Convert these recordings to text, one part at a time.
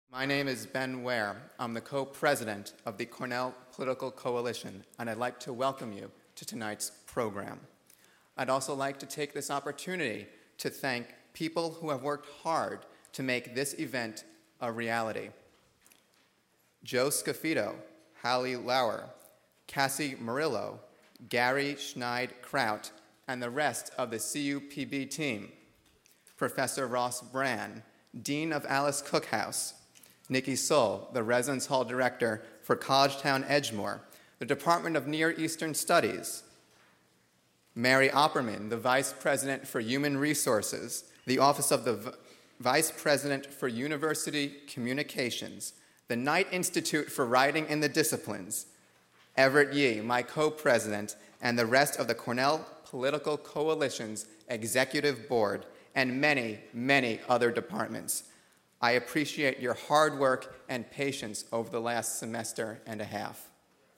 My name is Ben Ware. I'm the co-president of the Cornell Political Coalition, and I'd like to welcome you to tonight's program. I'd also like to take this opportunity to thank people who have worked hard to make this event a reality. Joe Scafito, Hallie Lauer, Cassie Murillo, Gary Schneid-Kraut, and the rest of the CUPB team. Professor Ross Brann, Dean of Alice Cook House, Nikki Soll, the Residence Hall Director for Collegetown Edgemoor, the Department of Near Eastern Studies, Mary Opperman, the Vice President for Human Resources, the Office of the Vice President for University Communications, the Knight Institute for Writing in the Disciplines, Everett Yee, my co-president, and the rest of the Cornell Political Coalition's Executive Board, and many, many other departments. I appreciate your hard work and patience over the last semester and a half.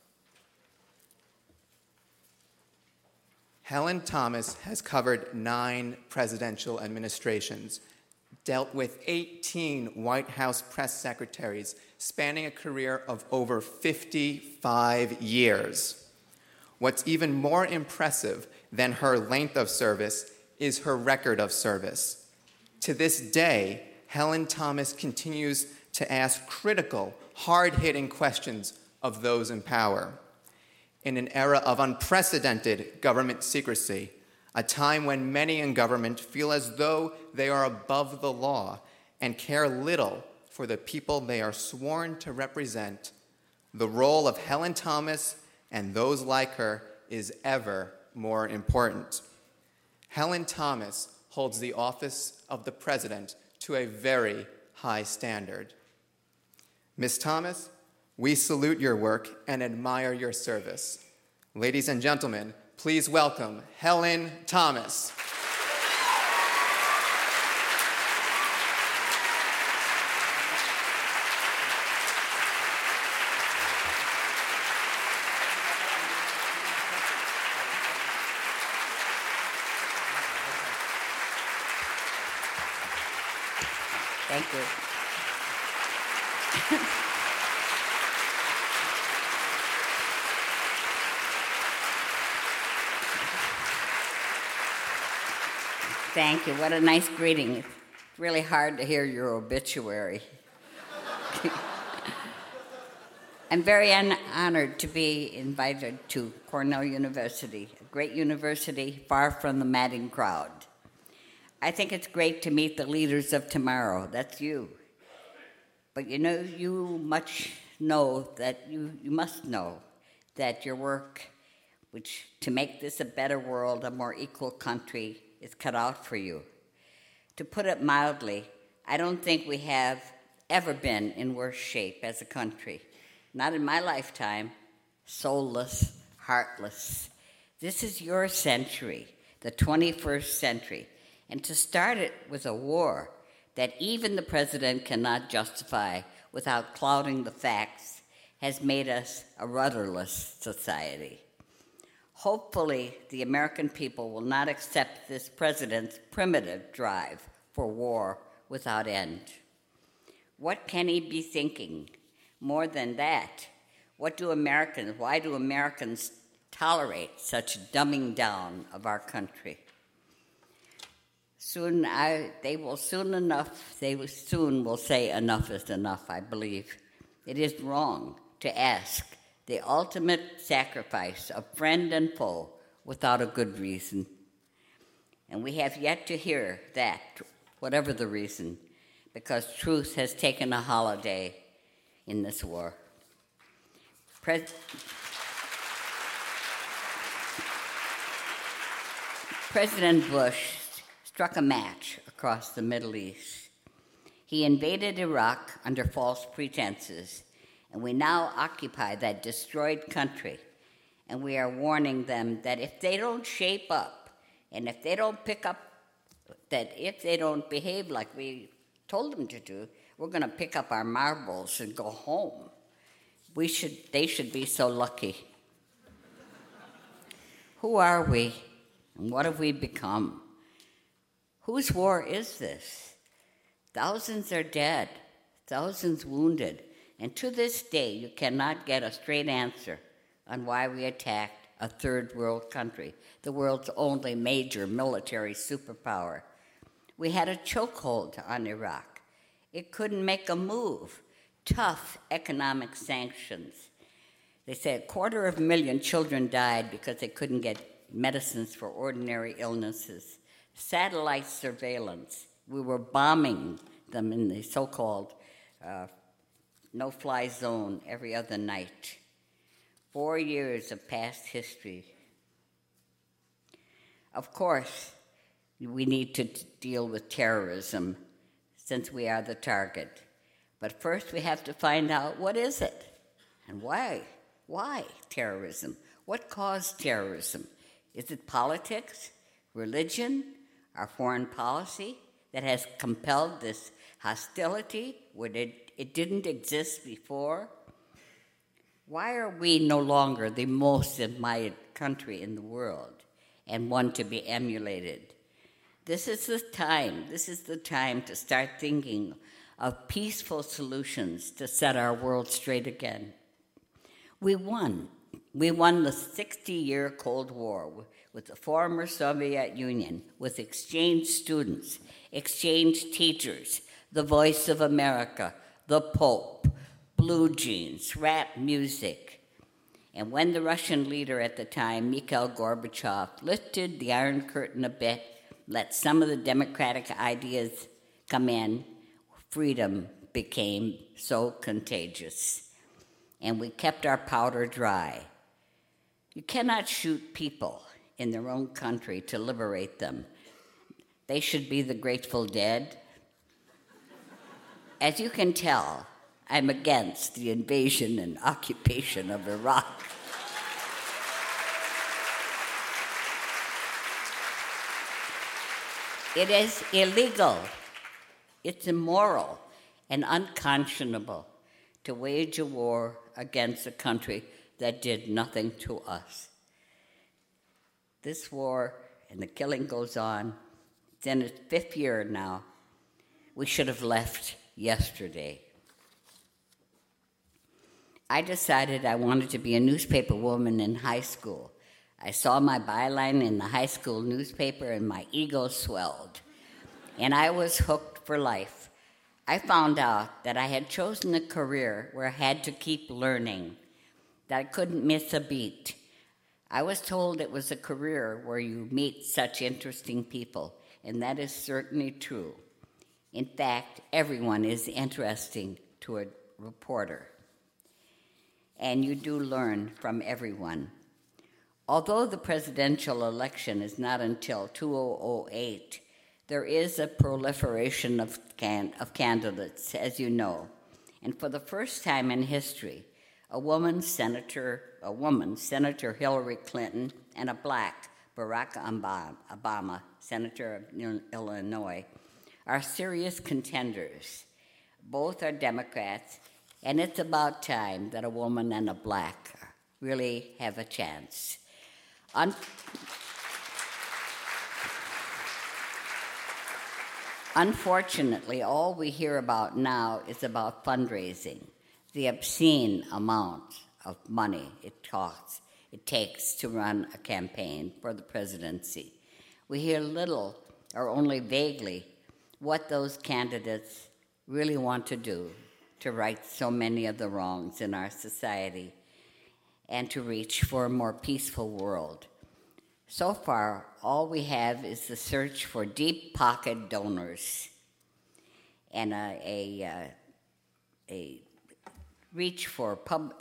Helen Thomas has covered 9 presidential administrations, dealt with 18 White House press secretaries, spanning a career of over 55 years. What's even more impressive than her length of service is her record of service. To this day, Helen Thomas continues to ask critical, hard-hitting questions of those in power. In an era of unprecedented government secrecy, a time when many in government feel as though they are above the law and care little for the people they are sworn to represent, the role of Helen Thomas and those like her is ever more important. Helen Thomas holds the office of the President to a very high standard. Ms. Thomas, we salute your work and admire your service. Ladies and gentlemen, please welcome Helen Thomas. Thank you. Thank you. What a nice greeting. It's really hard to hear your obituary. I'm very honored to be invited to Cornell University, a great university far from the madding crowd. I think it's great to meet the leaders of tomorrow. That's you. But you must know that your work, which to make this a better world, a more equal country, is cut out for you. To put it mildly, I don't think we have ever been in worse shape as a country. Not in my lifetime. Soulless, heartless. This is your century, the 21st century. And to start it with a war that even the president cannot justify without clouding the facts has made us a rudderless society. Hopefully, the American people will not accept this president's primitive drive for war without end. What can he be thinking? More than that, why do Americans tolerate such dumbing down of our country? They will soon will say enough is enough, I believe. It is wrong to ask the ultimate sacrifice of friend and foe without a good reason. And we have yet to hear that, whatever the reason, because truth has taken a holiday in this war. President Bush struck a match across the Middle East. He invaded Iraq under false pretenses, and we now occupy that destroyed country. And we are warning them that if they don't shape up, and if they don't if they don't behave like we told them to do, we're going to pick up our marbles and go home. They should be so lucky. Who are we, and what have we become? Whose war is this? Thousands are dead. thousands wounded, and to this day you cannot get a straight answer on why we attacked a third world country, the world's only major military superpower. We had a chokehold on Iraq. It couldn't make a move. Tough economic sanctions. They said 250,000 children died because they couldn't get medicines for ordinary illnesses. Satellite surveillance. We were bombing them in the so-called no-fly zone every other night. 4 years of past history. Of course, we need to deal with terrorism since we are the target. But first we have to find out what is it and why. Why terrorism? What caused terrorism? Is it politics, religion, our foreign policy that has compelled this hostility when it didn't exist before? Why are we no longer the most admired country in the world and one to be emulated? This is the time to start thinking of peaceful solutions to set our world straight again. We won. We won the 60-year Cold War with the former Soviet Union, with exchange students, exchange teachers, the Voice of America, the Pope, blue jeans, rap music. And when the Russian leader at the time, Mikhail Gorbachev, lifted the Iron Curtain a bit, let some of the democratic ideas come in, freedom became so contagious. And we kept our powder dry. You cannot shoot people in their own country to liberate them. They should be the Grateful Dead. As you can tell, I'm against the invasion and occupation of Iraq. It is illegal, it's immoral, and unconscionable to wage a war against a country that did nothing to us. This war, and the killing goes on, it's in its 5th year now. We should have left yesterday. I decided I wanted to be a newspaper woman in high school. I saw my byline in the high school newspaper and my ego swelled. And I was hooked for life. I found out that I had chosen a career where I had to keep learning, that I couldn't miss a beat. I was told it was a career where you meet such interesting people, and that is certainly true. In fact, everyone is interesting to a reporter. And you do learn from everyone. Although the presidential election is not until 2008, there is a proliferation of candidates, as you know. And for the first time in history, a woman, Senator Hillary Clinton, and a black, Barack Obama, Senator of Illinois, are serious contenders. Both are Democrats, and it's about time that a woman and a black really have a chance. Unfortunately, all we hear about now is about fundraising, the obscene amount of money it takes to run a campaign for the presidency. We hear little or only vaguely what those candidates really want to do to right so many of the wrongs in our society and to reach for a more peaceful world. So far, all we have is the search for deep-pocket donors and a reach for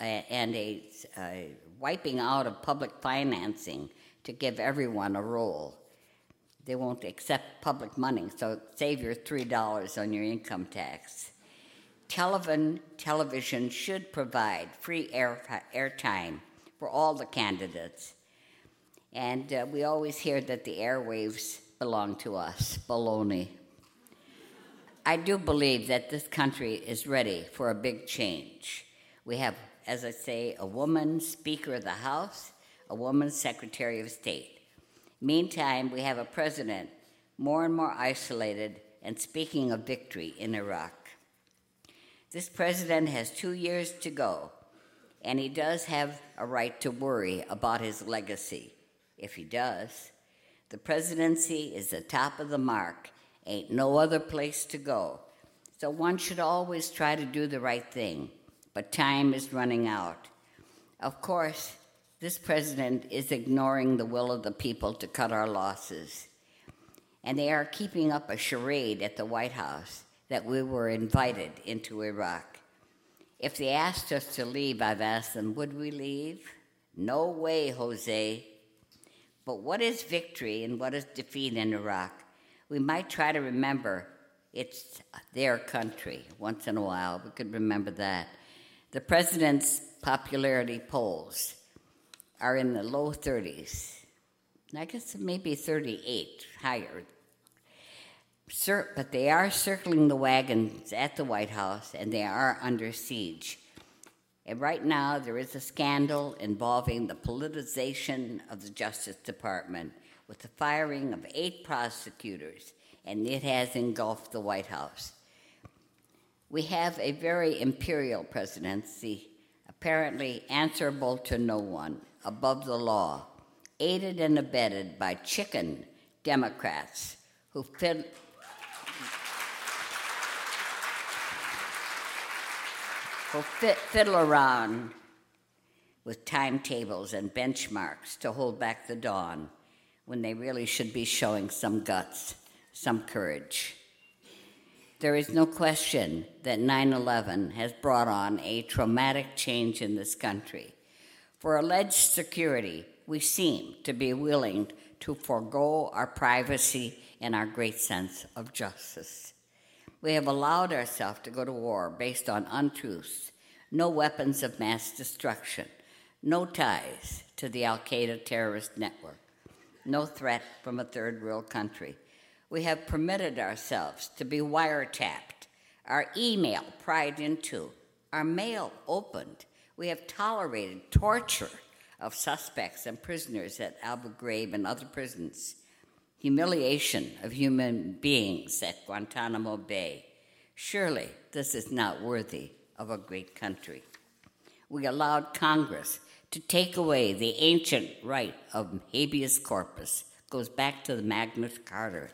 a wiping out of public financing to give everyone a role. They won't accept public money, so save your $3 on your income tax. Television should provide free airtime for all the candidates. And we always hear that the airwaves belong to us. Baloney. I do believe that this country is ready for a big change. We have, as I say, a woman Speaker of the House, a woman Secretary of State. Meantime, we have a president more and more isolated and speaking of victory in Iraq. This president has 2 years to go, and he does have a right to worry about his legacy. If he does, the presidency is the top of the mark. Ain't no other place to go. So one should always try to do the right thing, but time is running out. Of course, this president is ignoring the will of the people to cut our losses. And they are keeping up a charade at the White House that we were invited into Iraq. If they asked us to leave, I've asked them, would we leave? No way, Jose. But what is victory and what is defeat in Iraq? We might try to remember it's their country. Once in a while, we could remember that. The president's popularity polls are in the low 30s. I guess maybe 38, higher. But they are circling the wagons at the White House, and they are under siege. And right now, there is a scandal involving the politicization of the Justice Department with the firing of 8 prosecutors, and it has engulfed the White House. We have a very imperial presidency, apparently answerable to no one, above the law, aided and abetted by chicken Democrats who fiddle around with timetables and benchmarks to hold back the dawn when they really should be showing some guts, some courage. There is no question that 9/11 has brought on a traumatic change in this country. For alleged security, we seem to be willing to forego our privacy and our great sense of justice. We have allowed ourselves to go to war based on untruths, no weapons of mass destruction, no ties to the Al-Qaeda terrorist network, no threat from a third world country. We have permitted ourselves to be wiretapped, our email pried into, our mail opened. We have tolerated torture of suspects and prisoners at Abu Ghraib and other prisons, humiliation of human beings at Guantanamo Bay. Surely this is not worthy of a great country. We allowed Congress to take away the ancient right of habeas corpus. Goes back to the Magna Carta.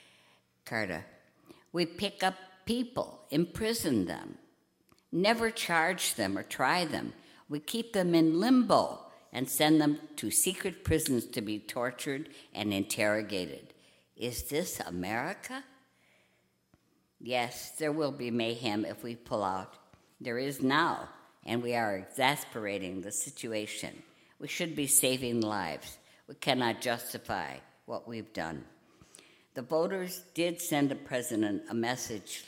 We pick up people, imprison them, never charge them or try them. We keep them in limbo and send them to secret prisons to be tortured and interrogated. Is this America? Yes, there will be mayhem if we pull out. There is now, and we are exasperating the situation. We should be saving lives. We cannot justify what we've done. The voters did send the president a message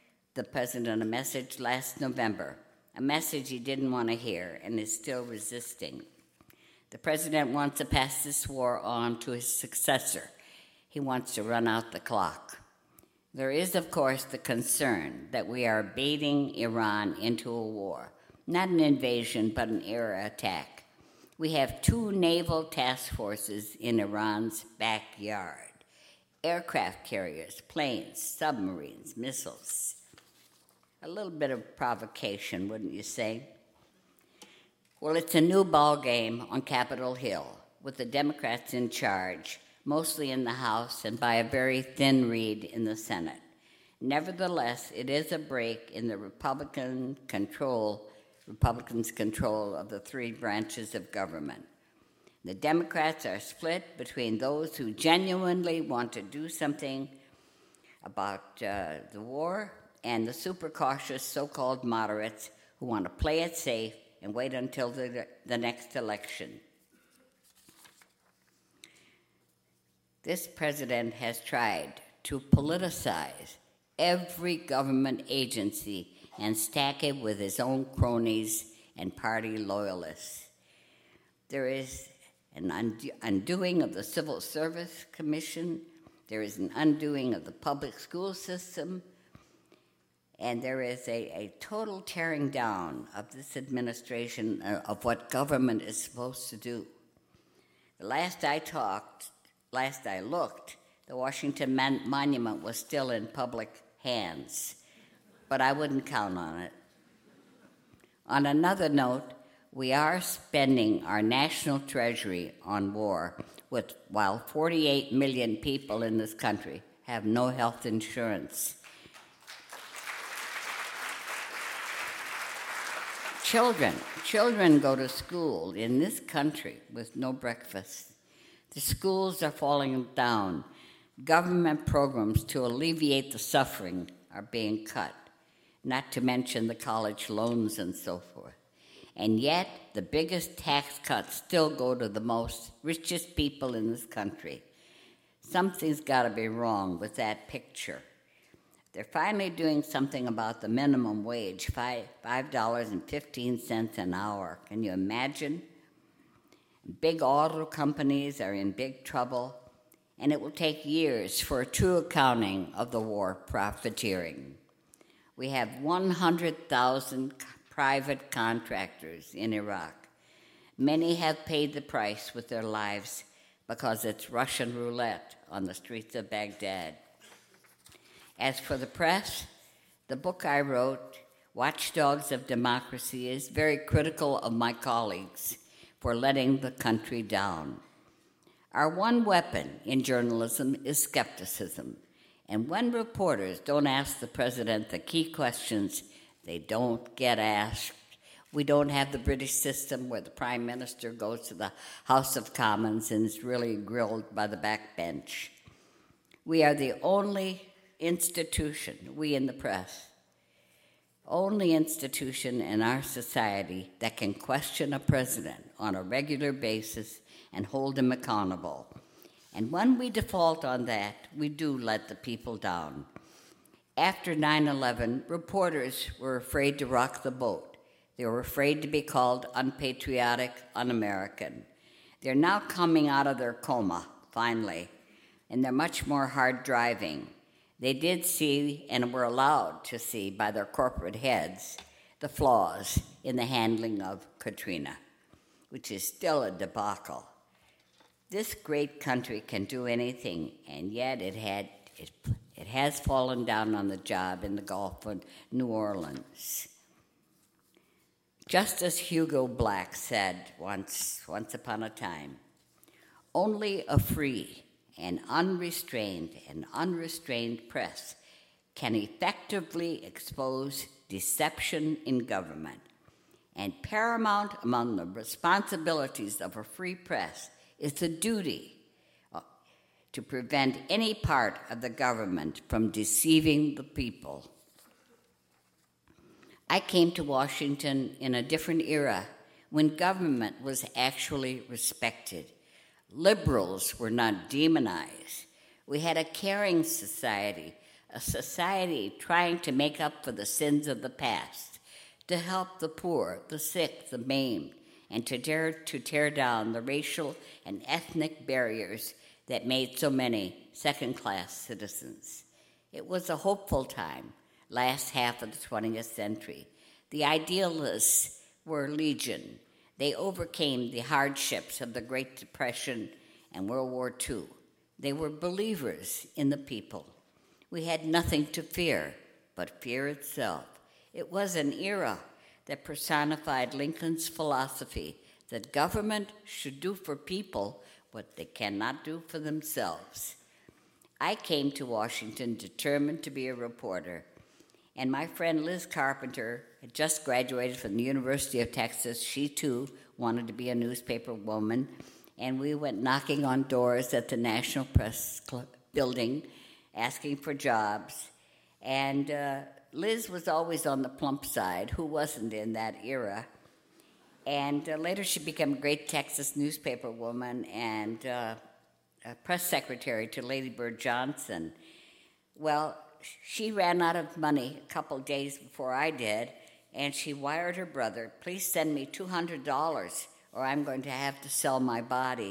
last November, a message he didn't want to hear and is still resisting. The president wants to pass this war on to his successor. He wants to run out the clock. There is, of course, the concern that we are baiting Iran into a war, not an invasion, but an air attack. We have 2 naval task forces in Iran's backyard. Aircraft carriers, planes, submarines, missiles. A little bit of provocation, wouldn't you say? Well, it's a new ball game on Capitol Hill, with the Democrats in charge, mostly in the House and by a very thin reed in the Senate. Nevertheless, it is a break in the Republicans' control of the 3 branches of government. The Democrats are split between those who genuinely want to do something about the war and the super cautious so-called moderates who want to play it safe and wait until the next election. This president has tried to politicize every government agency and stack it with his own cronies and party loyalists. There is an undoing of the Civil Service Commission. There is an undoing of the public school system. And there is a total tearing down of this administration of what government is supposed to do. The last I looked, the Washington Monument was still in public hands. but I wouldn't count on it. On another note, we are spending our national treasury on war, while 48 million people in this country have no health insurance. Children go to school in this country with no breakfast. The schools are falling down. Government programs to alleviate the suffering are being cut, not to mention the college loans and so forth. And yet, the biggest tax cuts still go to the richest people in this country. Something's got to be wrong with that picture. They're finally doing something about the minimum wage, $5.15 an hour. Can you imagine? Big auto companies are in big trouble, and it will take years for a true accounting of the war profiteering. We have 100,000 private contractors in Iraq. Many have paid the price with their lives because it's Russian roulette on the streets of Baghdad. As for the press, the book I wrote, Watchdogs of Democracy, is very critical of my colleagues for letting the country down. Our one weapon in journalism is skepticism, and when reporters don't ask the president the key questions, they don't get asked. We don't have the British system where the prime minister goes to the House of Commons and is really grilled by the backbench. We are the only institution, we in the press, only institution in our society that can question a president on a regular basis and hold him accountable. And when we default on that, we do let the people down. After 9/11, reporters were afraid to rock the boat. They were afraid to be called unpatriotic, un-American. They're now coming out of their coma, finally, and they're much more hard driving. They did see, and were allowed to see by their corporate heads, the flaws in the handling of Katrina, which is still a debacle. This great country can do anything, and yet it has fallen down on the job in the Gulf of New Orleans. Just as Hugo Black said once upon a time, only a free and unrestrained press can effectively expose deception in government. And paramount among the responsibilities of a free press is the duty to prevent any part of the government from deceiving the people. I came to Washington in a different era when government was actually respected. Liberals were not demonized. We had a caring society, a society trying to make up for the sins of the past, to help the poor, the sick, the maimed, and to tear down the racial and ethnic barriers that made so many second-class citizens. It was a hopeful time, last half of the 20th century. The idealists were legion. They overcame the hardships of the Great Depression and World War II. They were believers in the people. We had nothing to fear but fear itself. It was an era that personified Lincoln's philosophy that government should do for people what they cannot do for themselves. I came to Washington determined to be a reporter, and my friend Liz Carpenter had just graduated from the University of Texas. She, too, wanted to be a newspaper woman, and we went knocking on doors at the National Press Building, asking for jobs. And Liz was always on the plump side. Who wasn't in that era? And later she became a great Texas newspaper woman and a press secretary to Lady Bird Johnson. Well, she ran out of money a couple days before I did, and she wired her brother, "Please send me $200 or I'm going to have to sell my body."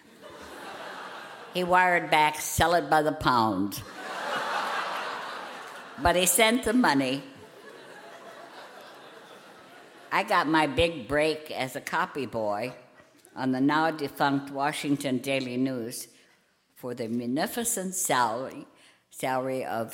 He wired back, "Sell it by the pound." But he sent the money. I got my big break as a copy boy on the now defunct Washington Daily News for the munificent salary salary of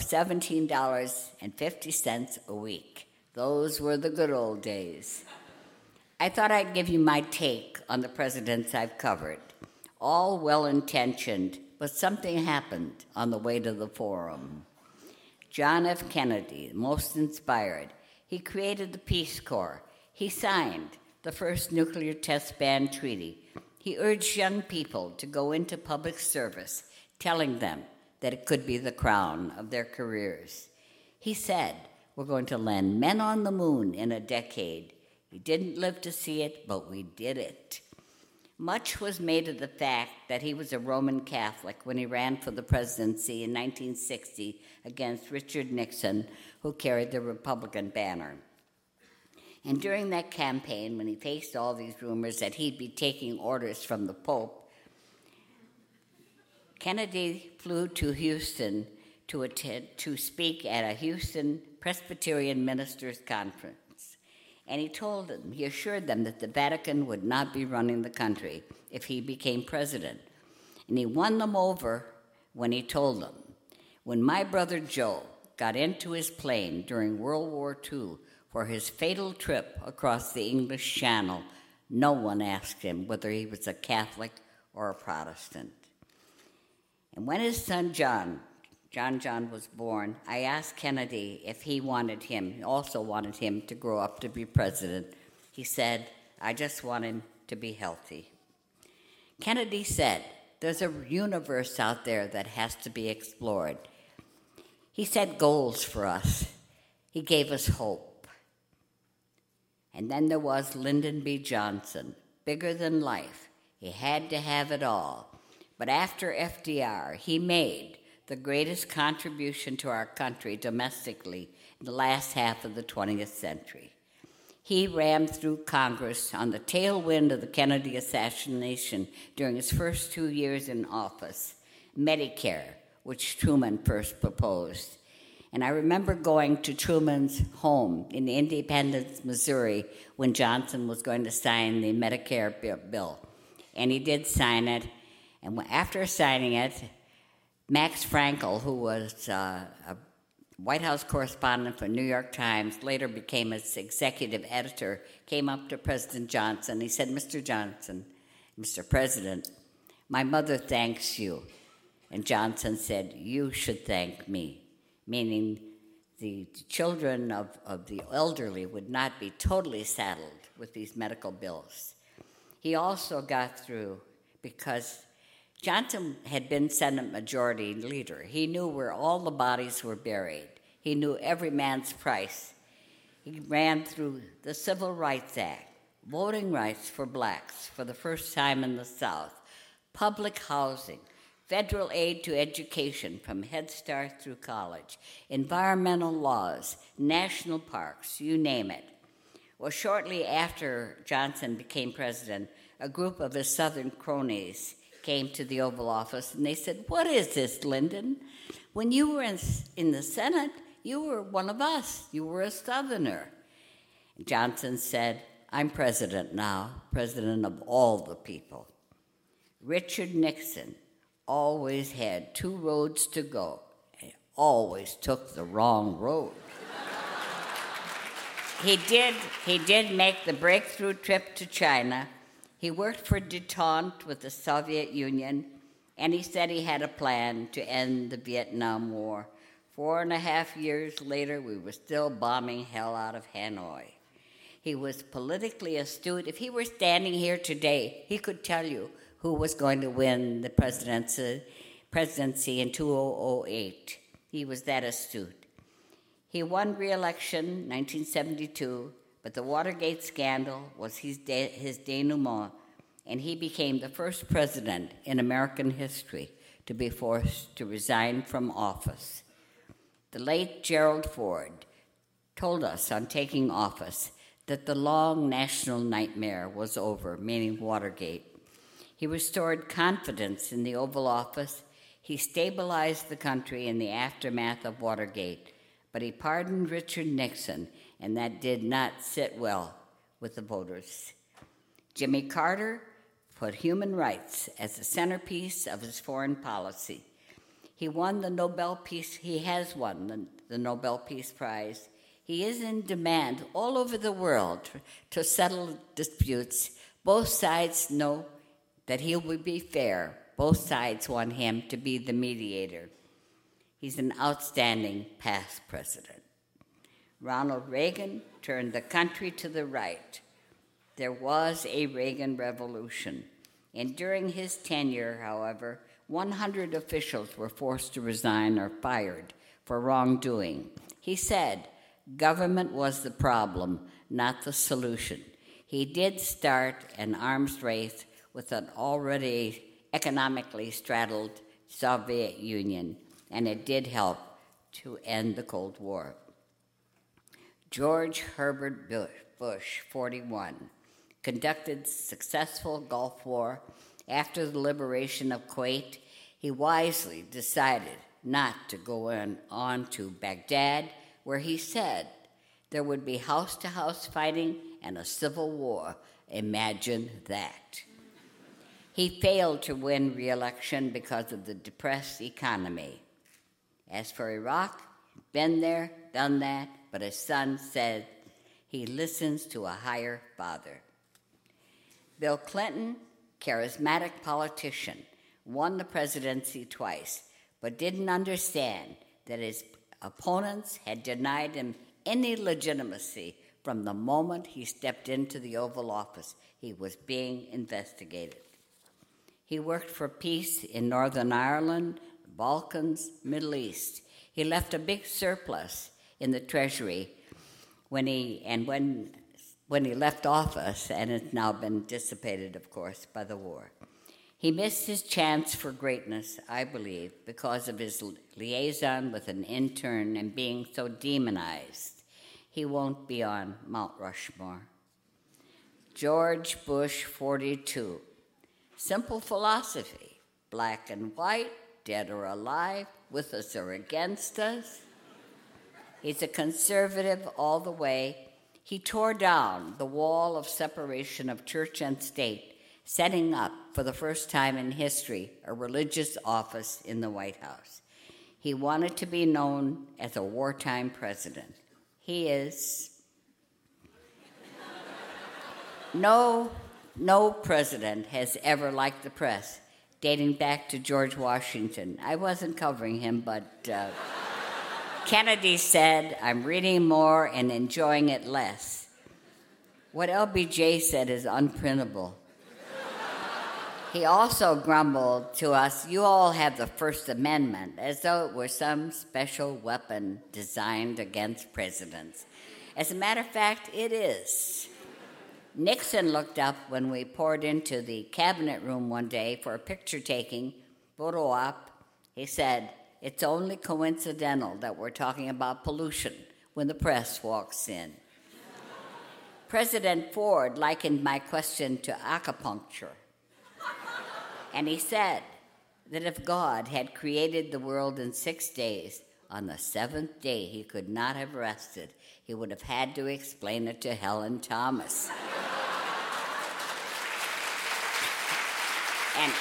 $17.50 a week. Those were the good old days. I thought I'd give you my take on the presidents I've covered. All well-intentioned, but something happened on the way to the forum. John F. Kennedy, most inspired, he created the Peace Corps. He signed the first nuclear test ban treaty. He urged young people to go into public service, telling them that it could be the crown of their careers. He said, we're going to land men on the moon in a decade. We didn't live to see it, but we did it. Much was made of the fact that he was a Roman Catholic when he ran for the presidency in 1960 against Richard Nixon, who carried the Republican banner. And during that campaign, when he faced all these rumors that he'd be taking orders from the Pope, Kennedy flew to Houston to speak at a Houston Presbyterian Ministers Conference. And he assured them that the Vatican would not be running the country if he became president. And he won them over when he told them, when my brother Joe got into his plane during World War II for his fatal trip across the English Channel, no one asked him whether he was a Catholic or a Protestant. And when his son John was born, I asked Kennedy if he also wanted him to grow up to be president. He said, I just want him to be healthy. Kennedy said, there's a universe out there that has to be explored. He set goals for us. He gave us hope. And then there was Lyndon B. Johnson, bigger than life. He had to have it all. But after FDR, he made the greatest contribution to our country domestically in the last half of the 20th century. He rammed through Congress on the tailwind of the Kennedy assassination during his first 2 years in office, Medicare, which Truman first proposed. And I remember going to Truman's home in Independence, Missouri, when Johnson was going to sign the Medicare bill. And he did sign it. And after signing it, Max Frankel, who was a White House correspondent for New York Times, later became its executive editor, came up to President Johnson. He said, Mr. Johnson, Mr. President, my mother thanks you. And Johnson said, you should thank me, meaning the children of the elderly would not be totally saddled with these medical bills. He also got through because Johnson had been Senate Majority Leader. He knew where all the bodies were buried. He knew every man's price. He ran through the Civil Rights Act, voting rights for blacks for the first time in the South, public housing, federal aid to education from Head Start through college, environmental laws, national parks, you name it. Well, shortly after Johnson became president, a group of his Southern cronies came to the Oval Office, and they said, what is this, Lyndon? When you were in the Senate, you were one of us. You were a Southerner. And Johnson said, I'm president now, president of all the people. Richard Nixon always had two roads to go. He always took the wrong road. He did make the breakthrough trip to China. He worked for détente with the Soviet Union, and he said he had a plan to end the Vietnam War. 4.5 years later, we were still bombing hell out of Hanoi. He was politically astute. If he were standing here today, he could tell you who was going to win the presidency in 2008. He was that astute. He won re-election in 1972, but the Watergate scandal was his denouement, and he became the first president in American history to be forced to resign from office. The late Gerald Ford told us on taking office that the long national nightmare was over, meaning Watergate. He restored confidence in the Oval Office. He stabilized the country in the aftermath of Watergate, but he pardoned Richard Nixon, and that did not sit well with the voters. Jimmy Carter put human rights as the centerpiece of his foreign policy. He won the Nobel Peace. He has won the Nobel Peace Prize. He is in demand all over the world to settle disputes. Both sides know that he will be fair. Both sides want him to be the mediator. He's an outstanding past president. Ronald Reagan turned the country to the right. There was a Reagan revolution. And during his tenure, however, 100 officials were forced to resign or fired for wrongdoing. He said government was the problem, not the solution. He did start an arms race with an already economically straddled Soviet Union, and it did help to end the Cold War. George Herbert Bush, 41, conducted successful Gulf War. After the liberation of Kuwait, he wisely decided not to go on to Baghdad, where he said there would be house-to-house fighting and a civil war. Imagine that. He failed to win re-election because of the depressed economy. As for Iraq, been there, done that, but his son said he listens to a higher father. Bill Clinton, charismatic politician, won the presidency twice, but didn't understand that his opponents had denied him any legitimacy from the moment he stepped into the Oval Office. He was being investigated. He worked for peace in Northern Ireland, the Balkans, Middle East. He left a big surplus in the Treasury when he left office, and it's now been dissipated, of course, by the war. He missed his chance for greatness, I believe, because of his liaison with an intern and being so demonized. He won't be on Mount Rushmore. George Bush, 42. Simple philosophy, black and white, dead or alive, with us or against us. He's a conservative all the way. He tore down the wall of separation of church and state, setting up, for the first time in history, a religious office in the White House. He wanted to be known as a wartime president. He is. No president has ever liked the press, dating back to George Washington. I wasn't covering him, but Kennedy said, "I'm reading more and enjoying it less." What LBJ said is unprintable. He also grumbled to us, "You all have the First Amendment," as though it were some special weapon designed against presidents. As a matter of fact, it is. Nixon looked up when we poured into the cabinet room one day for a picture-taking, photo op. He said, "It's only coincidental that we're talking about pollution when the press walks in." President Ford likened my question to acupuncture. And he said that if God had created the world in 6 days, on the seventh day he could not have rested. He would have had to explain it to Helen Thomas. And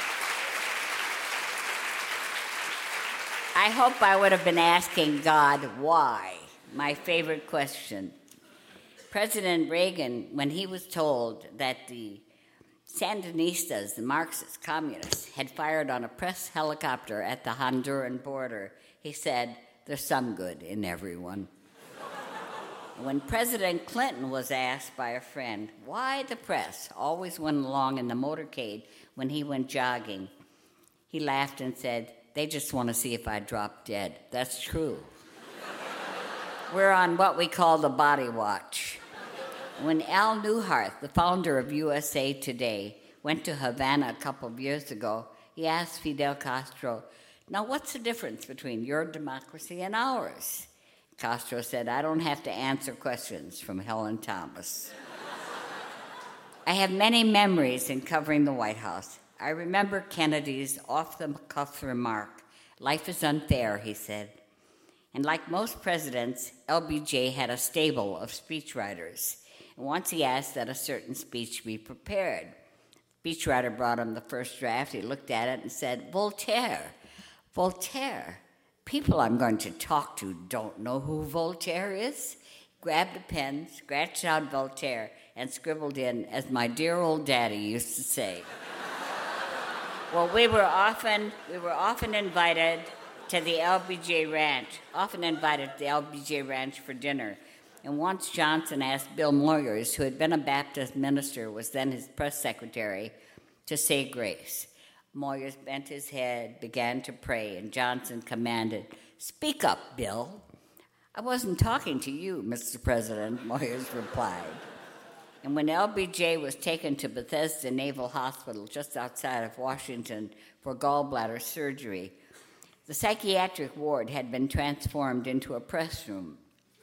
I hope I would have been asking God why, my favorite question. President Reagan, when he was told that the Sandinistas, the Marxist communists, had fired on a press helicopter at the Honduran border, he said, "There's some good in everyone." When President Clinton was asked by a friend why the press always went along in the motorcade when he went jogging, he laughed and said, "They just want to see if I drop dead." That's true. We're on what we call the body watch. When Al Newhart, the founder of USA Today, went to Havana a couple of years ago, he asked Fidel Castro, "Now, what's the difference between your democracy and ours?" Castro said, "I don't have to answer questions from Helen Thomas." I have many memories in covering the White House. I remember Kennedy's off-the-cuff remark, "Life is unfair," he said. And like most presidents, LBJ had a stable of speechwriters. And once he asked that a certain speech be prepared. The speechwriter brought him the first draft. He looked at it and said, "Voltaire." Voltaire. People I'm going to talk to don't know who Voltaire is. Grabbed a pen, scratched out Voltaire, and scribbled in, as my dear old daddy used to say. Well, we were often invited to the LBJ Ranch for dinner. And once Johnson asked Bill Moyers, who had been a Baptist minister, was then his press secretary, to say grace. Moyers bent his head, began to pray, and Johnson commanded, "Speak up, Bill." "I wasn't talking to you, Mr. President," Moyers replied. And when LBJ was taken to Bethesda Naval Hospital just outside of Washington for gallbladder surgery, the psychiatric ward had been transformed into a press room.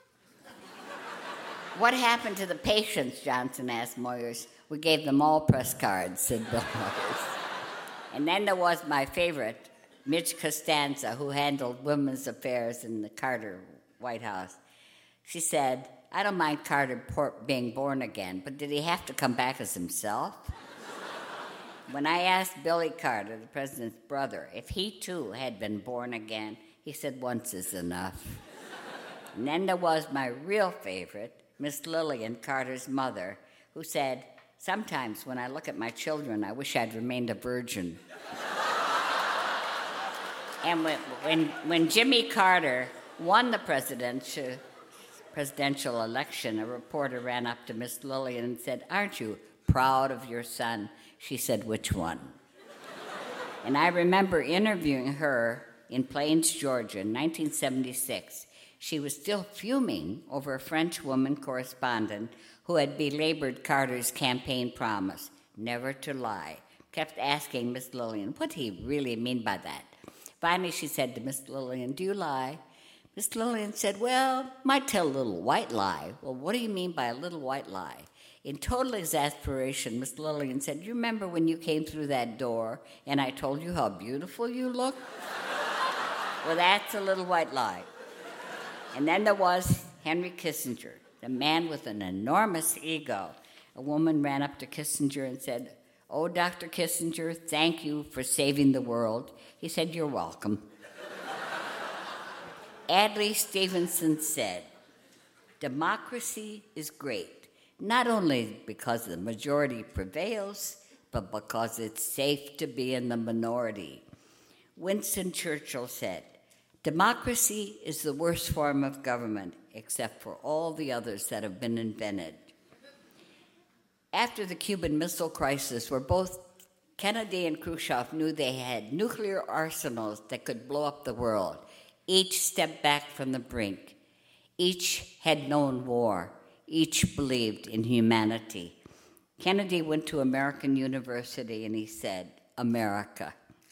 "What happened to the patients?" Johnson asked Moyers. "We gave them all press cards," said Bill Moyers. And then there was my favorite, Midge Costanza, who handled women's affairs in the Carter White House. She said, "I don't mind Carter being born again, but did he have to come back as himself?" When I asked Billy Carter, the president's brother, if he too had been born again, he said once is enough. And then there was my real favorite, Miss Lillian, Carter's mother, who said, "Sometimes when I look at my children, I wish I'd remained a virgin." And when Jimmy Carter won the presidential election, a reporter ran up to Miss Lillian and said, "Aren't you proud of your son?" She said, "Which one?" And I remember interviewing her in Plains, Georgia, in 1976. She was still fuming over a French woman correspondent who had belabored Carter's campaign promise, never to lie. Kept asking Miss Lillian, what did he really mean by that? Finally, she said to Miss Lillian, "Do you lie?" Miss Lillian said, "Well, might tell a little white lie." "Well, what do you mean by a little white lie?" In total exasperation, Miss Lillian said, "You remember when you came through that door and I told you how beautiful you look?" Well, that's a little white lie. And then there was Henry Kissinger, the man with an enormous ego. A woman ran up to Kissinger and said, "Oh, Dr. Kissinger, thank you for saving the world." He said, "You're welcome." Adlai Stevenson said, "Democracy is great, not only because the majority prevails, but because it's safe to be in the minority." Winston Churchill said, "Democracy is the worst form of government, except for all the others that have been invented." After the Cuban Missile Crisis, where both Kennedy and Khrushchev knew they had nuclear arsenals that could blow up the world, each stepped back from the brink. Each had known war. Each believed in humanity. Kennedy went to American University and he said, America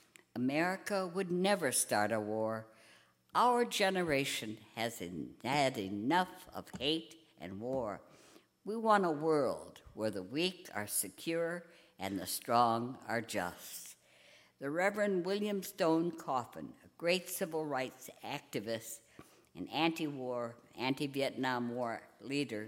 would never start a war. Our generation has had enough of hate and war. We want a world where the weak are secure and the strong are just. The Reverend William Stone Coffin, a great civil rights activist and anti-war, anti-Vietnam War leader,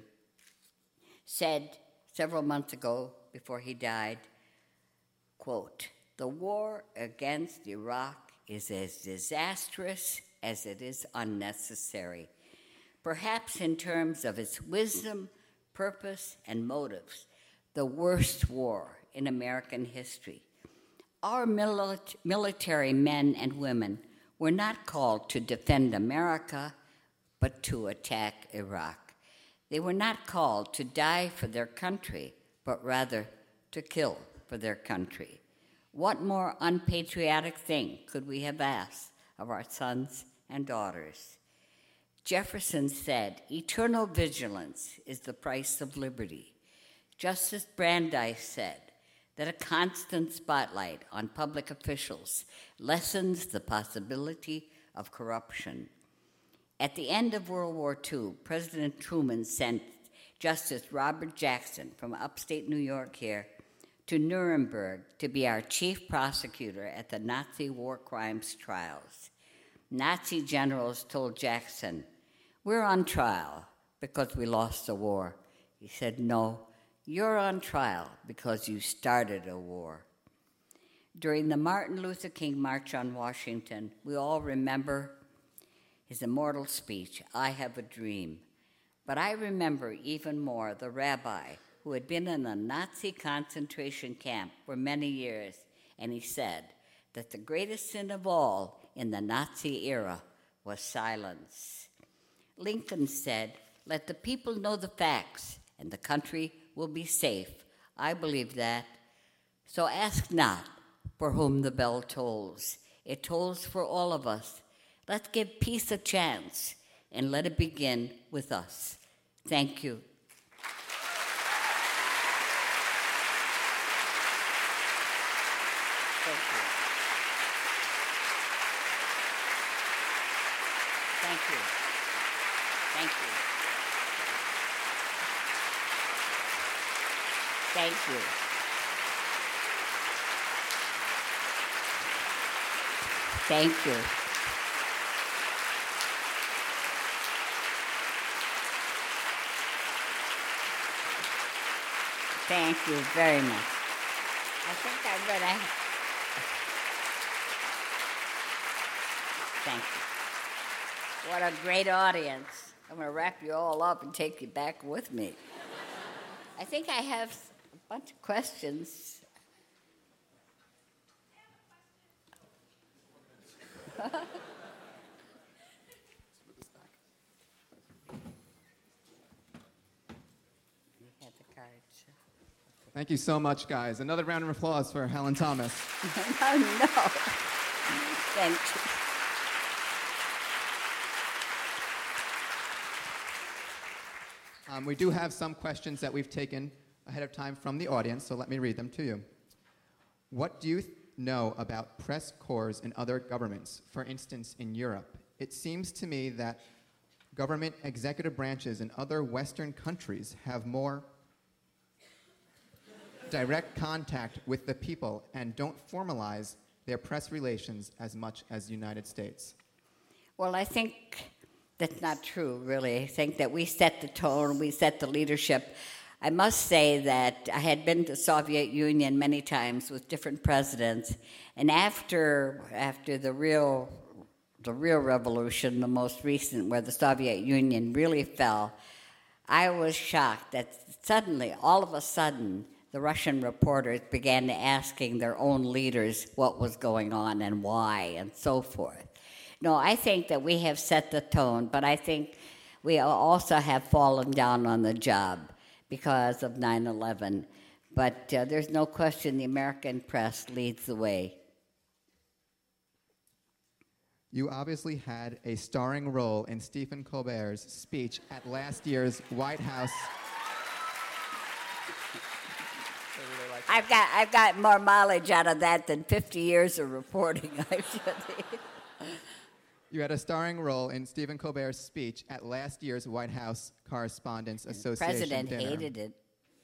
said several months ago before he died, quote, "The war against Iraq is as disastrous as it is unnecessary. Perhaps in terms of its wisdom, purpose, and motives, the worst war in American history. Our military men and women were not called to defend America, but to attack Iraq. They were not called to die for their country, but rather to kill for their country. What more unpatriotic thing could we have asked of our sons and daughters?" Jefferson said, "Eternal vigilance is the price of liberty." Justice Brandeis said that a constant spotlight on public officials lessens the possibility of corruption. At the end of World War II, President Truman sent Justice Robert Jackson from upstate New York here to Nuremberg to be our chief prosecutor at the Nazi war crimes trials. Nazi generals told Jackson, "We're on trial because we lost the war." He said, "No, you're on trial because you started a war." During the Martin Luther King March on Washington, we all remember his immortal speech, "I have a dream." But I remember even more the rabbi who had been in a Nazi concentration camp for many years, and he said that the greatest sin of all in the Nazi era was silence. Lincoln said, "Let the people know the facts, and the country will be safe." I believe that. So ask not for whom the bell tolls. It tolls for all of us. Let's give peace a chance, and let it begin with us. Thank you. Thank you. Thank you. Thank you. Thank you. Thank you. Thank you very much. I think I read. Thank you. What a great audience. I'm going to wrap you all up and take you back with me. I think I have a bunch of questions. Thank you so much, guys. Another round of applause for Helen Thomas. No. Thank you. We do have some questions that we've taken ahead of time from the audience, so let me read them to you. What do you know about press corps in other governments, for instance, in Europe? It seems to me that government executive branches in other Western countries have more direct contact with the people and don't formalize their press relations as much as the United States. Well, I think that's not true, really. I think that we set the tone, we set the leadership. I must say that I had been to the Soviet Union many times with different presidents, and after the real revolution, the most recent, where the Soviet Union really fell, I was shocked that suddenly, all of a sudden, the Russian reporters began asking their own leaders what was going on and why and so forth. No, I think that we have set the tone, but I think we also have fallen down on the job because of 9/11. But there's no question the American press leads the way. You obviously had a starring role in Stephen Colbert's speech at last year's White House. I've got more mileage out of that than 50 years of reporting. You had a starring role in Stephen Colbert's speech at last year's White House Correspondents Association President dinner. hated it.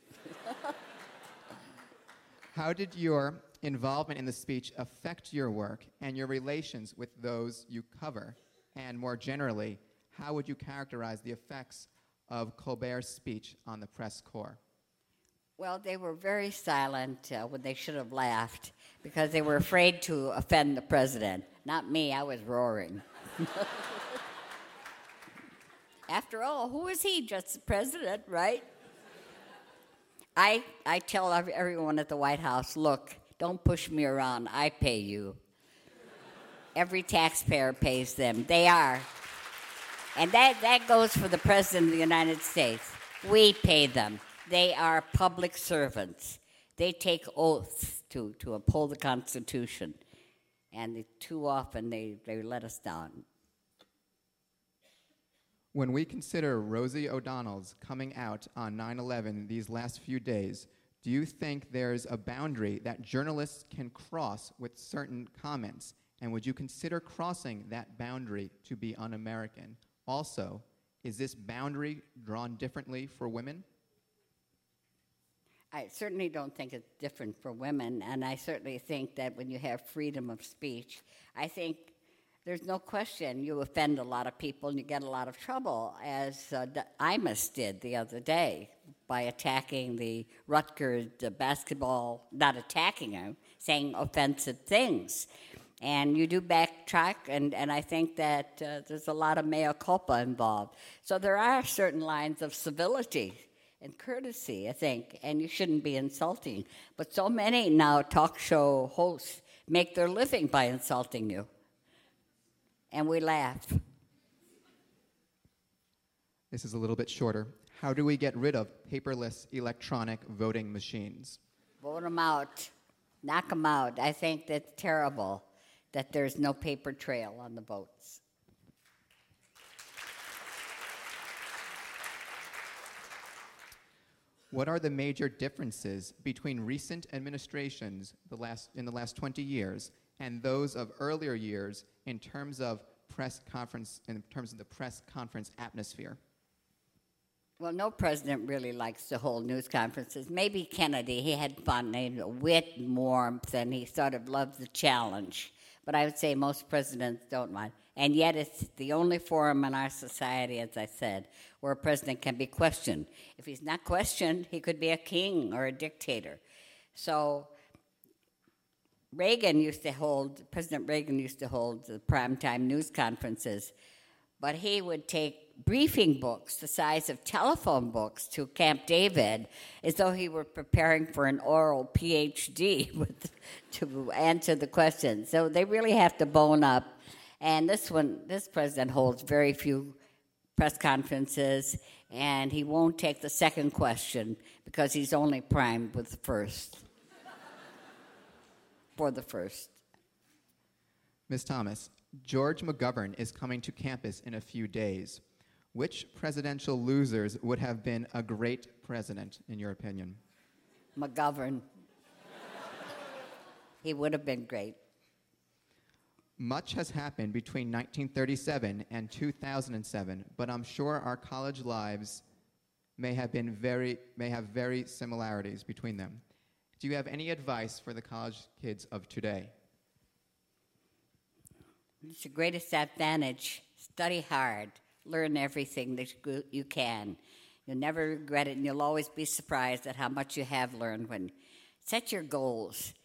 How did your involvement in the speech affect your work and your relations with those you cover? And more generally, how would you characterize the effects of Colbert's speech on the press corps? Well, they were very silent when they should have laughed because they were afraid to offend the president. Not me, I was roaring. After all, who is he? Just the president, right? I tell everyone at the White House, look, don't push me around. I pay you. Every taxpayer pays them. They are. And that goes for the President of the United States. We pay them. They are public servants. They take oaths to uphold the Constitution. And too often they let us down. When we consider Rosie O'Donnell's coming out on 9/11 these last few days, do you think there's a boundary that journalists can cross with certain comments? And would you consider crossing that boundary to be un-American? Also, is this boundary drawn differently for women? I certainly don't think it's different for women, and I certainly think that when you have freedom of speech, I think there's no question you offend a lot of people and you get a lot of trouble, as Imus did the other day, by attacking the Rutgers basketball, not attacking them, saying offensive things. And you do backtrack, and I think that there's a lot of mea culpa involved. So there are certain lines of civility and courtesy, I think, and you shouldn't be insulting. But so many now talk show hosts make their living by insulting you. And we laugh. This is a little bit shorter. How do we get rid of paperless electronic voting machines? Vote them out. Knock them out. I think that's terrible that there's no paper trail on the votes. What are the major differences between recent administrations in the last 20 years and those of earlier years in terms of the press conference atmosphere? Well, no president really likes to hold news conferences. Maybe Kennedy, he had fun and wit and warmth, and he sort of loved the challenge. But I would say most presidents don't mind. And yet it's the only forum in our society, as I said, where a president can be questioned. If he's not questioned, he could be a king or a dictator. So President Reagan used to hold the primetime news conferences, but he would take briefing books the size of telephone books to Camp David as though he were preparing for an oral PhD to answer the questions. So they really have to bone up. And this president holds very few press conferences, and he won't take the second question because he's only primed with the first. For the first. Ms. Thomas, George McGovern is coming to campus in a few days. Which presidential losers would have been a great president, in your opinion? McGovern. He would have been great. Much has happened between 1937 and 2007, but I'm sure our college lives may have very similarities between them. Do you have any advice for the college kids of today? It's your greatest advantage. Study hard. Learn everything that you can. You'll never regret it, and you'll always be surprised at how much you have learned. When set your goals.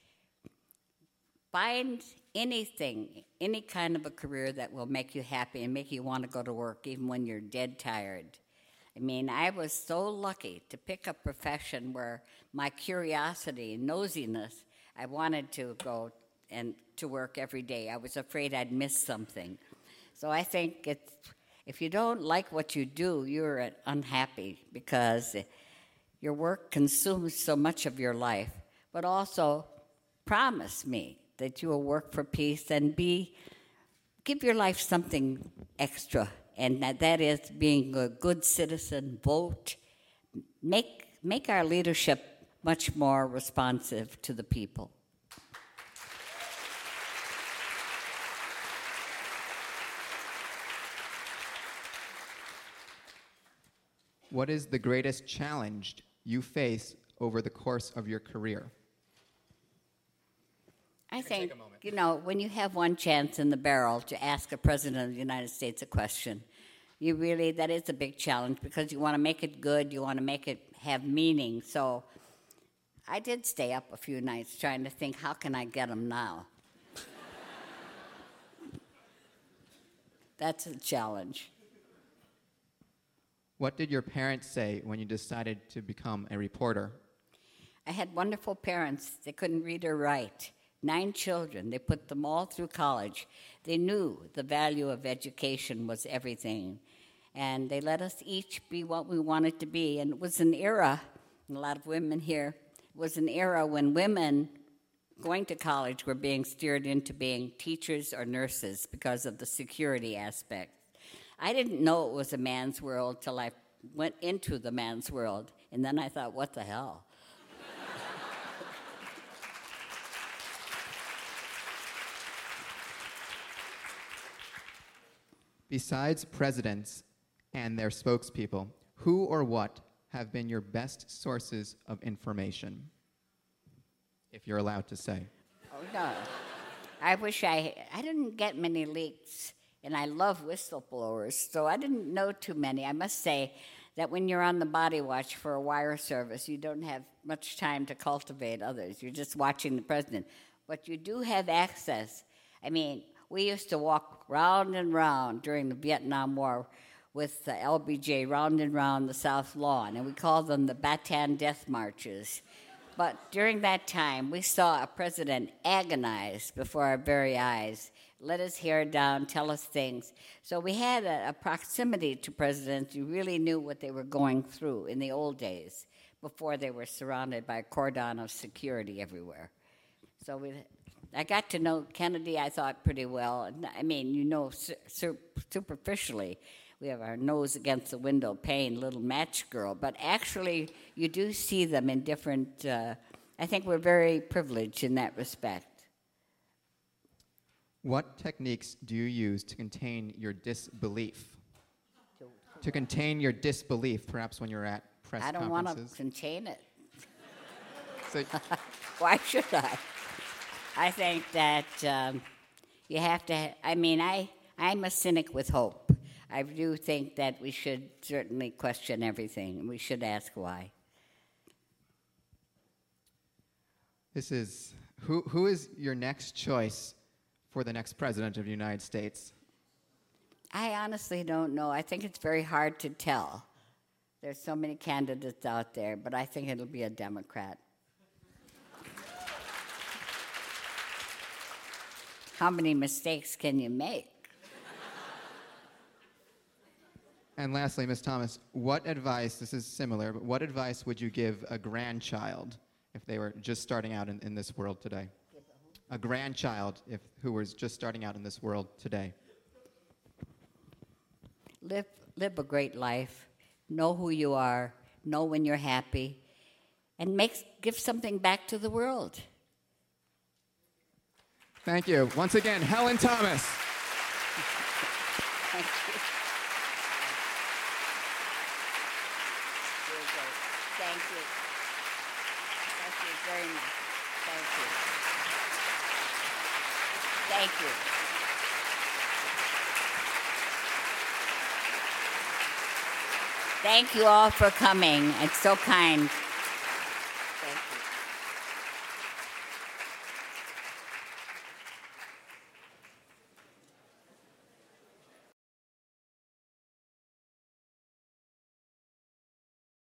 Find anything, any kind of a career that will make you happy and make you want to go to work even when you're dead tired. I mean, I was so lucky to pick a profession where my curiosity and nosiness, I wanted to go and to work every day. I was afraid I'd miss something. So I think if you don't like what you do, you're unhappy because your work consumes so much of your life. But also, promise me that you will work for peace and give your life something extra. And that is being a good citizen, vote, make our leadership much more responsive to the people. What is the greatest challenge you face over the course of your career? I think, when you have one chance in the barrel to ask a president of the United States a question, that is a big challenge because you want to make it good, you want to make it have meaning. So I did stay up a few nights trying to think, how can I get them now? That's a challenge. What did your parents say when you decided to become a reporter? I had wonderful parents. They couldn't read or write. 9 children. They put them all through college. They knew the value of education was everything. And they let us each be what we wanted to be. And it was an era, and a lot of women here, it was an era when women going to college were being steered into being teachers or nurses because of the security aspect. I didn't know it was a man's world till I went into the man's world. And then I thought, what the hell? Besides presidents and their spokespeople, who or what have been your best sources of information? If you're allowed to say. Oh, no. I wish I didn't get many leaks, and I love whistleblowers, so I didn't know too many. I must say that when you're on the body watch for a wire service, you don't have much time to cultivate others. You're just watching the president. But you do have access. I mean, we used to walk round and round during the Vietnam War with the LBJ, round and round the South Lawn, and we called them the Bataan Death Marches. But during that time, we saw a president agonize before our very eyes, let his hair down, tell us things. So we had a proximity to presidents. You really knew what they were going through in the old days, before they were surrounded by a cordon of security everywhere. So I got to know Kennedy, I thought, pretty well. I mean, you know, superficially, we have our nose against the window paying Little Match Girl, but actually you do see them in different, I think we're very privileged in that respect. What techniques do you use to contain your disbelief? To contain your disbelief, perhaps when you're at press conferences? I don't want to contain it. So, why should I? I think that you have to, I'm a cynic with hope. I do think that we should certainly question everything. We should ask why. This is, who is your next choice for the next president of the United States? I honestly don't know. I think it's very hard to tell. There's so many candidates out there, but I think it'll be a Democrat. How many mistakes can you make? And lastly, Ms. Thomas, what advice, this is similar, but what advice would you give a grandchild if they were just starting out in this world today? A grandchild who was just starting out in this world today. Live a great life. Know who you are. Know when you're happy. And give something back to the world. Thank you. Once again, Helen Thomas. Thank you. Thank you. Thank you very much. Thank you. Thank you. Thank you all for coming. It's so kind.